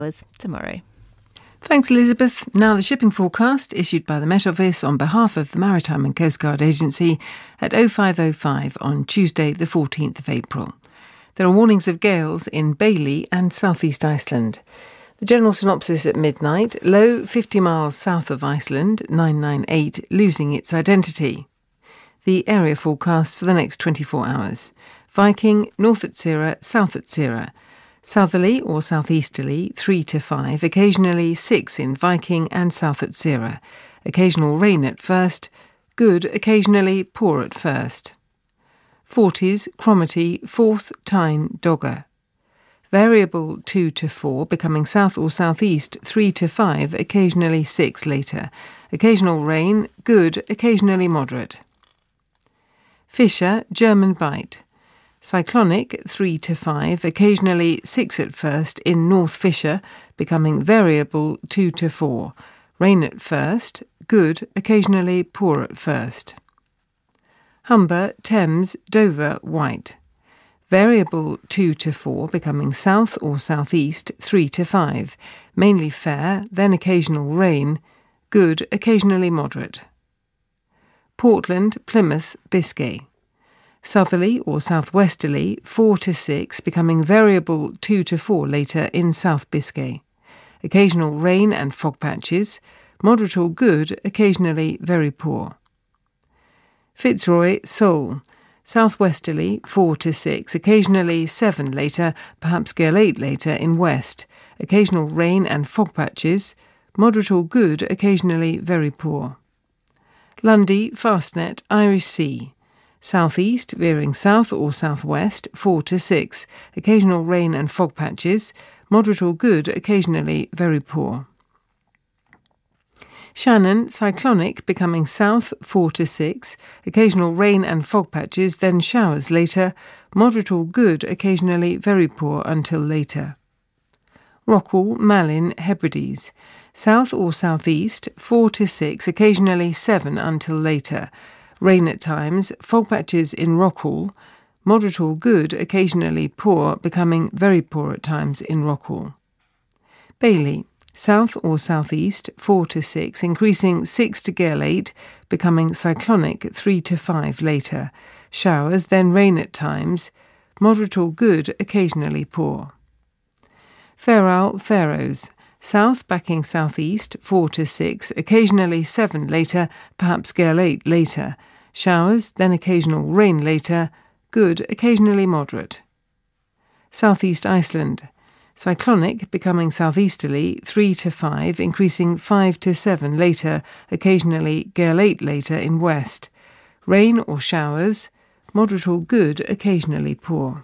tomorrow. Thanks, Elizabeth. Now the shipping forecast issued by the Met Office on behalf of the Maritime and Coast Guard Agency at 05:05 on Tuesday the 14th of April. There are warnings of gales in Bailey and southeast Iceland. The general synopsis at midnight: low 50 miles south of Iceland, 998, losing its identity. The area forecast for the next 24 hours. Viking, north at Sira, south at Sira. Southerly or southeasterly, 3 to 5, occasionally 6 in Viking and south at Sira. Occasional rain at first, good, occasionally poor at first. 40s, Cromarty, 4th, Tyne, Dogger. Variable 2 to 4, becoming south or southeast, 3 to 5, occasionally 6 later. Occasional rain, good, occasionally moderate. Fisher, German Bight. Cyclonic 3 to 5, occasionally 6 at first in North Fisher, becoming variable 2 to 4. Rain at first, good, occasionally poor at first. Humber, Thames, Dover, White. Variable 2 to 4, becoming south or southeast 3 to 5. Mainly fair, then occasional rain, good, occasionally moderate. Portland, Plymouth, Biscay. Southerly or southwesterly 4 to 6, becoming variable 2 to 4 later in South Biscay. Occasional rain and fog patches, moderate or good, occasionally very poor. Fitzroy, Seoul. Southwesterly 4 to 6, occasionally 7 later, perhaps gale 8 later in west. Occasional rain and fog patches, moderate or good, occasionally very poor. Lundy, Fastnet, Irish Sea. Southeast, veering south or southwest, 4 to 6. Occasional rain and fog patches, moderate or good, occasionally very poor. Shannon, cyclonic, becoming south, 4 to 6. Occasional rain and fog patches, then showers later, moderate or good, occasionally very poor until later. Rockall, Malin, Hebrides. South or southeast, 4 to 6, occasionally 7 until later. Rain at times, fog patches in Rockall, moderate or good, occasionally poor, becoming very poor at times in Rockall. Bailey, south or southeast, 4 to 6, increasing 6 to gale 8, becoming cyclonic 3 to 5 later. Showers, then rain at times, moderate or good, occasionally poor. Ferrol, Faroes. South backing southeast, 4 to 6, occasionally 7 later, perhaps gale 8 later. Showers, then occasional rain later, good, occasionally moderate. Southeast Iceland. Cyclonic, becoming southeasterly, 3 to 5, increasing 5 to 7 later, occasionally gale 8 later in west. Rain or showers, moderate or good, occasionally poor.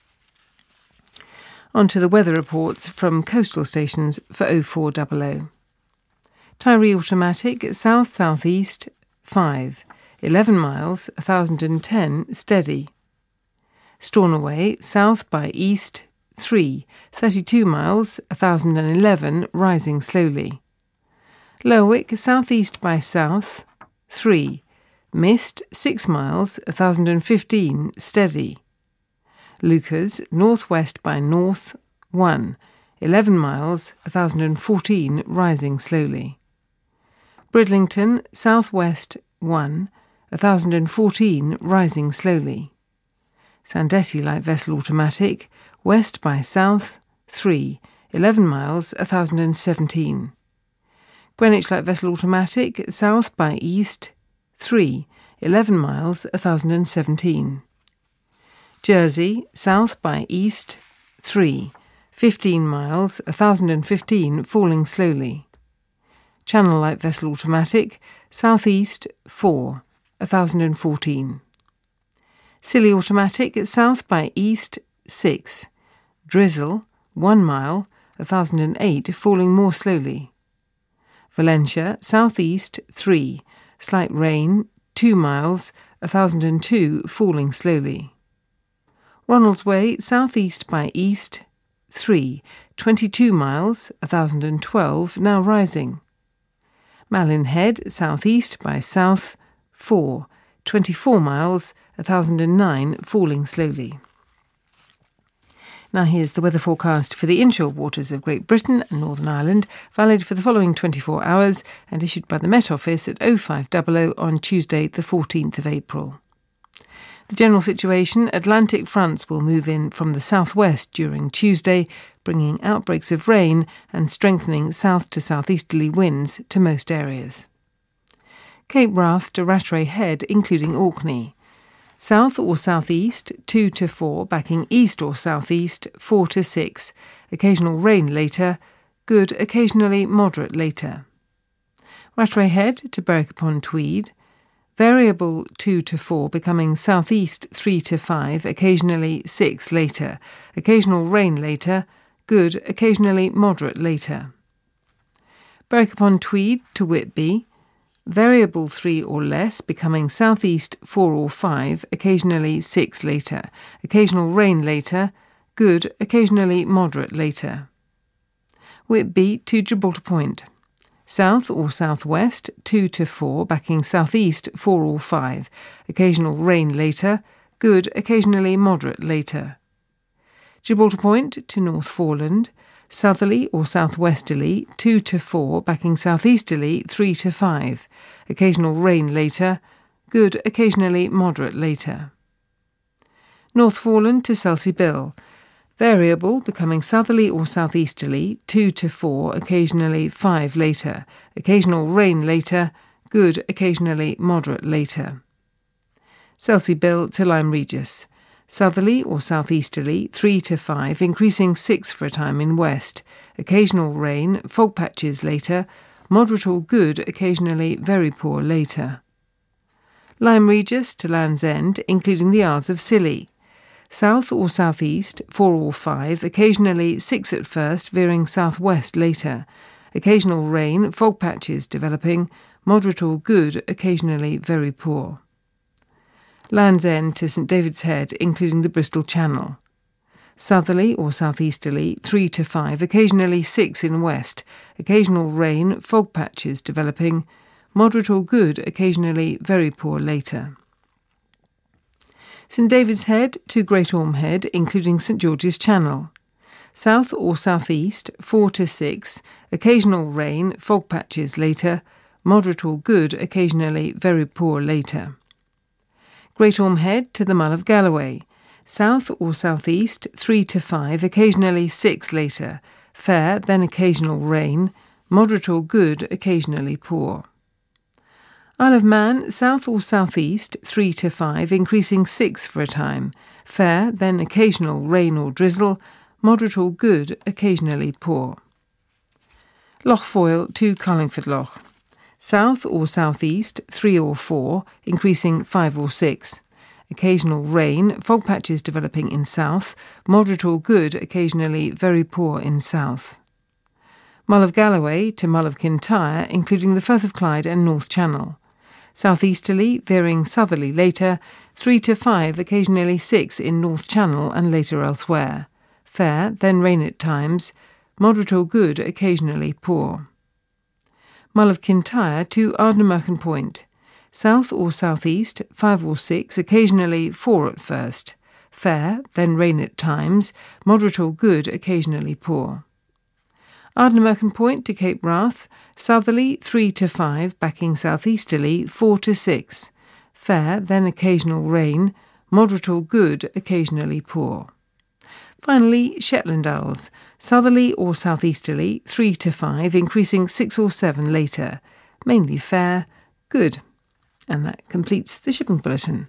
On to the weather reports from coastal stations for 0400. Tyree Automatic, south-southeast, 5. 11 miles, 1010, steady. Stornoway, south by east, 3. 32 miles, 1011, rising slowly. Lerwick, southeast by south, 3. Mist, 6 miles, 1015, steady. Lucas, northwest by north, 1. 11 miles, 1014, rising slowly. Bridlington, southwest, 1. 1014, rising slowly. Sandetty light vessel automatic, west by south, 3. 11 miles, 1017. Greenwich light vessel automatic, south by east, 3. 11 miles, 1017. Jersey, south by east, 3. 15 miles, 1015, falling slowly. Channel light vessel automatic, southeast, 4. 1014. Scilly automatic, south by east, 6. Drizzle, 1 mile, 1008, falling more slowly. Valentia, southeast, 3. Slight rain, 2 miles, 1002, falling slowly. Ronaldsway, southeast by east, 3. 22 miles, 1012, now rising. Malin Head, southeast by south, 4. 24 miles, 1009, falling slowly. Now here's the weather forecast for the inshore waters of Great Britain and Northern Ireland, valid for the following 24 hours and issued by the Met Office at 0500 on Tuesday the 14th of April. The general situation: Atlantic fronts will move in from the southwest during Tuesday, bringing outbreaks of rain and strengthening south to southeasterly winds to most areas. Cape Wrath to Rattray Head, including Orkney. South or southeast 2 to 4, backing east or southeast 4 to 6. Occasional rain later, good, occasionally moderate later. Rattray Head to Berwick upon Tweed. Variable 2 to 4, becoming southeast 3 to 5, occasionally 6 later. Occasional rain later, good, occasionally moderate later. Berwick upon Tweed to Whitby. Variable 3 or less, becoming southeast 4 or 5, occasionally 6 later. Occasional rain later, good, occasionally moderate later. Whitby to Gibraltar Point. South or southwest 2 to 4, backing southeast 4 or 5. Occasional rain later, good, occasionally moderate later. Gibraltar Point to North Foreland. Southerly or southwesterly 2 to 4, backing southeasterly 3 to 5. Occasional rain later, good, occasionally moderate later. North Foreland to Selsey Bill. Variable, becoming southerly or southeasterly 2 to 4, occasionally 5 later. Occasional rain later, good, occasionally moderate later. Selsey Bill to Lyme Regis. Southerly or southeasterly 3 to 5, increasing 6 for a time in west. Occasional rain, fog patches later. Moderate or good, occasionally very poor later. Lyme Regis to Land's End, including the Isles of Scilly. South or southeast 4 or 5, occasionally 6 at first, veering southwest later. Occasional rain, fog patches developing. Moderate or good, occasionally very poor. Land's End to St David's Head, including the Bristol Channel. Southerly or southeasterly 3 to 5, occasionally 6 in west. Occasional rain, fog patches developing. Moderate or good, occasionally very poor later. St David's Head to Great Orme Head, including St George's Channel. South or southeast 4 to 6, occasional rain, fog patches later. Moderate or good, occasionally very poor later. Great Orme Head to the Mull of Galloway. South or southeast 3 to 5, occasionally 6 later. Fair, then occasional rain. Moderate or good, occasionally poor. Isle of Man, south or southeast 3 to 5, increasing 6 for a time. Fair, then occasional rain or drizzle. Moderate or good, occasionally poor. Loch Foyle to Carlingford Loch. South or southeast 3 or 4, increasing 5 or 6. Occasional rain, fog patches developing in south. Moderate or good, occasionally very poor in south. Mull of Galloway to Mull of Kintyre, including the Firth of Clyde and North Channel. Southeasterly, veering southerly later. 3 to 5, occasionally 6 in North Channel and later elsewhere. Fair, then rain at times. Moderate or good, occasionally poor. Mull of Kintyre to Ardnamurchan Point. South or southeast 5 or 6, occasionally 4 at first. Fair, then rain at times. Moderate or good, occasionally poor. Ardnamurchan Point to Cape Wrath. Southerly 3 to 5, backing southeasterly 4 to 6. Fair, then occasional rain. Moderate or good, occasionally poor. Finally, Shetland Isles. Southerly or southeasterly 3 to 5, increasing 6 or 7 later. Mainly fair, good. And that completes the shipping bulletin.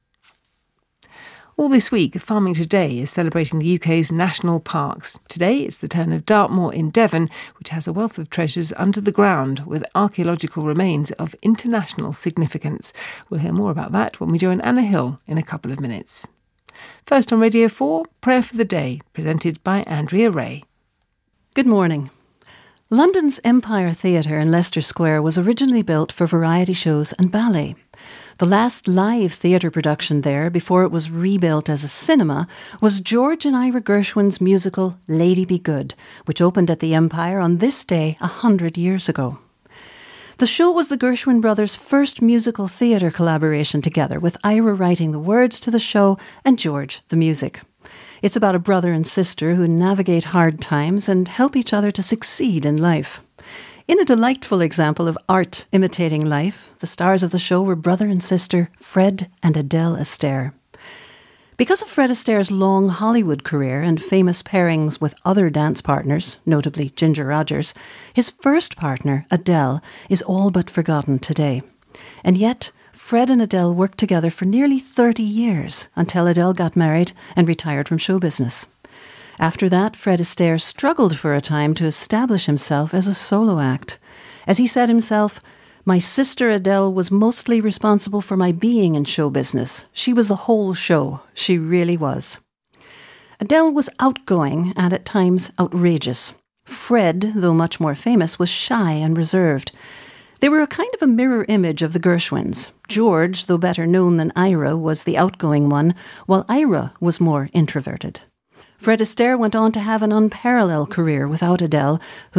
All this week, Farming Today is celebrating the UK's national parks. Today it's the turn of Dartmoor in Devon, which has a wealth of treasures under the ground with archaeological remains of international significance. We'll hear more about that when we join Anna Hill in a couple of minutes. First on Radio 4, Prayer for the Day, presented by Andrea Ray. Good morning. London's Empire Theatre in Leicester Square was originally built for variety shows and ballet. The last live theatre production there, before it was rebuilt as a cinema, was George and Ira Gershwin's musical Lady Be Good, which opened at the Empire on this day 100 years ago. The show was the Gershwin brothers' first musical theatre collaboration together, with Ira writing the words to the show and George the music. It's about a brother and sister who navigate hard times and help each other to succeed in life. In a delightful example of art imitating life, the stars of the show were brother and sister Fred and Adele Astaire. Because of Fred Astaire's long Hollywood career and famous pairings with other dance partners, notably Ginger Rogers, his first partner, Adele, is all but forgotten today. And yet, Fred and Adele worked together for nearly 30 years until Adele got married and retired from show business. After that, Fred Astaire struggled for a time to establish himself as a solo act. As he said himself, "My sister Adele was mostly responsible for my being in show business. She was the whole show. She really was." Adele was outgoing and at times outrageous. Fred, though much more famous, was shy and reserved. They were a kind of a mirror image of the Gershwins. George, though better known than Ira, was the outgoing one, while Ira was more introverted. Fred Astaire went on to have an unparalleled career without Adele, who